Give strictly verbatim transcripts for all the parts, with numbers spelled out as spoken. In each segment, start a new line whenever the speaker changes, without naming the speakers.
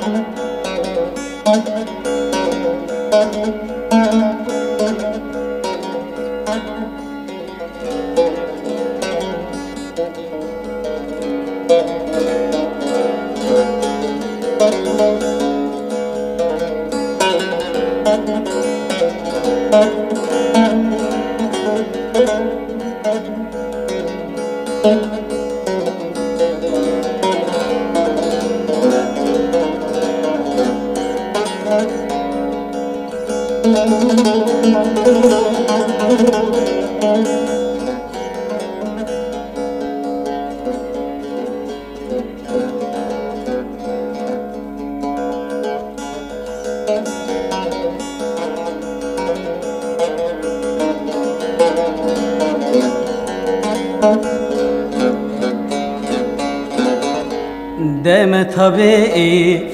Deme tabip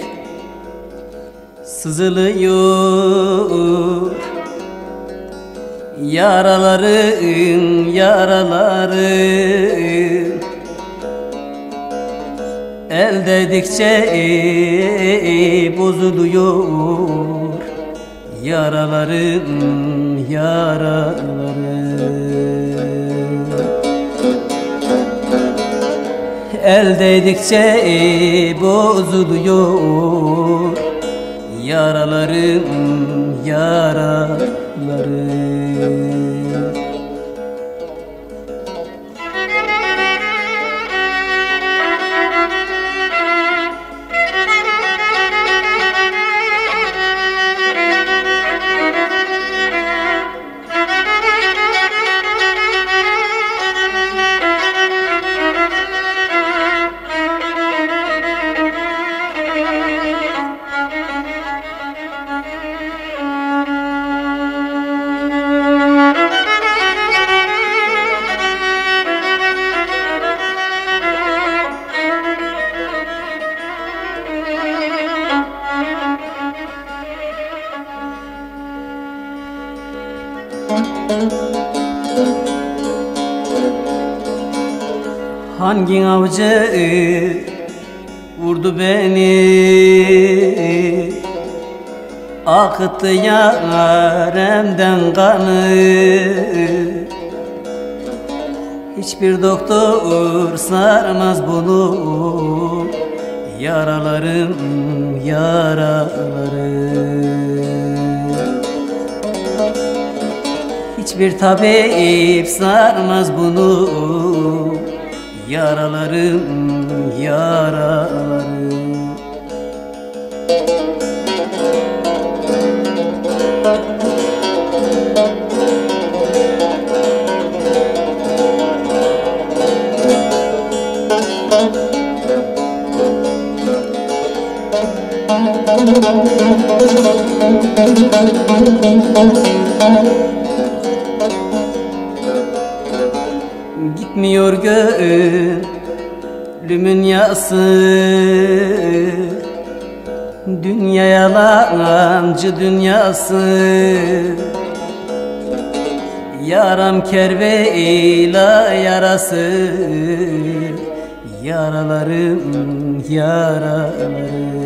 sızılıyor yaraların yaraların el değdikçe bozuluyor yaraların yaraların el değdikçe bozuluyor yaralarım yaralarım. Hangi avcı vurdu beni, akıttı yaremden kanı? Hiçbir doktor sarmaz bunu, yaralarım yaralarım. Hiçbir tabip sarmaz bunu, yaralarım yaralarım. Gitmiyor gönlümün yası, dünya yalancı dünyası. Yaram kerveyla yarası, yaralarım yaralarım.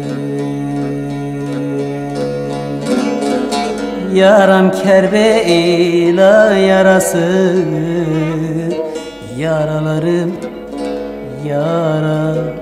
Yaram kerveyla yarası, yaralarım yaralarım.